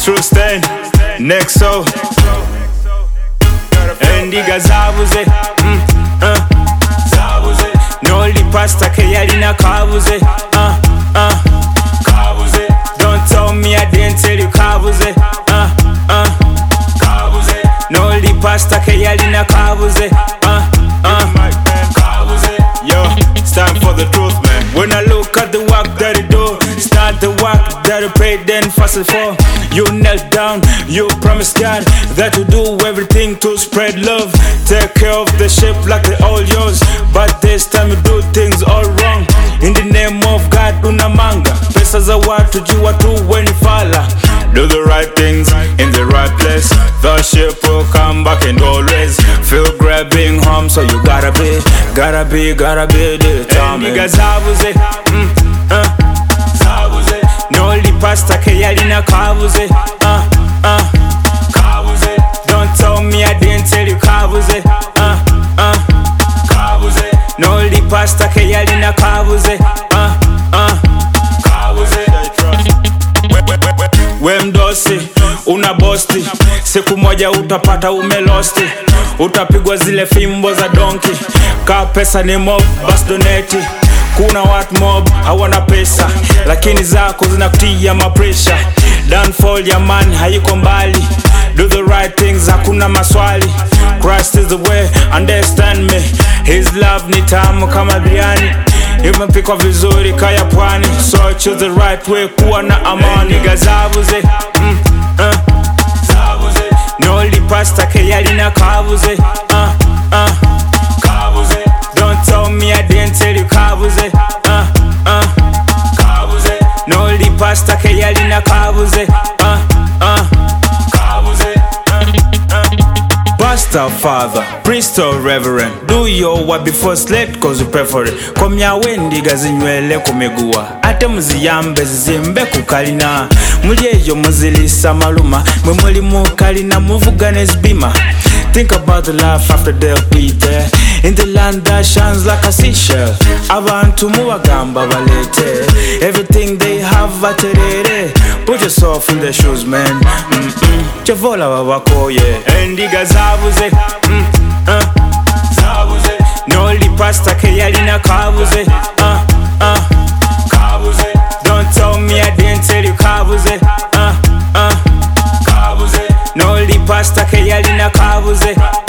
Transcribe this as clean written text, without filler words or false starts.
True Stain, Nexo, Endiga zabuze, zabuze. Noli pasta ke yalina kabuze, kabuze. Don't tell me I didn't tell you kabuze, kabuze. Noli pasta ke yalina kabuze, kabuze. Yo, it's time for the truth, man. When I look at the work that you do, start the work that you prayed and fasted for. You knelt down, you promised God that you do everything to spread love. Take care of the sheep like they all yours, but this time you do things all wrong. In the name of God, unamanga pesa za watu jua tu weni fala. Do the right things in the right place, the ship will come back and always feel grabbing home. So you gotta be determined. Nigga zabuze, zabuze. Noli pasta ke yalina kabuze, kabuze. Don't tell me I didn't tell you kabuze, kabuze. Noli pasta ke yalina kabuze, kabuze. We mdosi, una bosti, siku moja utapata umelosti. Utapigwa zile fimbo za donki, ka pesa ni mob, bas donate. Kuna watu mob, hawana pesa, lakini zako zinakutia mapresha. Downfall ya man, hayuko mbali. Do the right things, hakuna maswali. Christ is the way, understand me. His love ni tamu kama biryani, imepikwa vizuri kaya pwani. So choose the right way, kuwa na amani. Nigga zabuze, zabuze. Noli pasta ke yalina kabuze, kabuze. Don't tell me I didn't tell you kabuze, kabuze. Noli pasta ke yalina kabuze, kabuze. Pastor, father, priest or reverend, do your work before slate cause you pray for it. Komya wendiga zinywele kumegua, ate muziyambe zizimbe kukalina. Mulyeyo muzilisa maluma, mwe muli mukalina muvugane zibima. Think about the life after they'll be there, in the land that shines like a seashell. Abantu muwagamba balete, everything they have aterere. Put yourself in their shoes, man. Chevola wabakoye. Endiga zabuze, zabuze. Noli pasta ke yalina kabuze, kabuze. Don't tell me I didn't tell you kabuze, kabuze. Noli pasta ke yalina kabuze,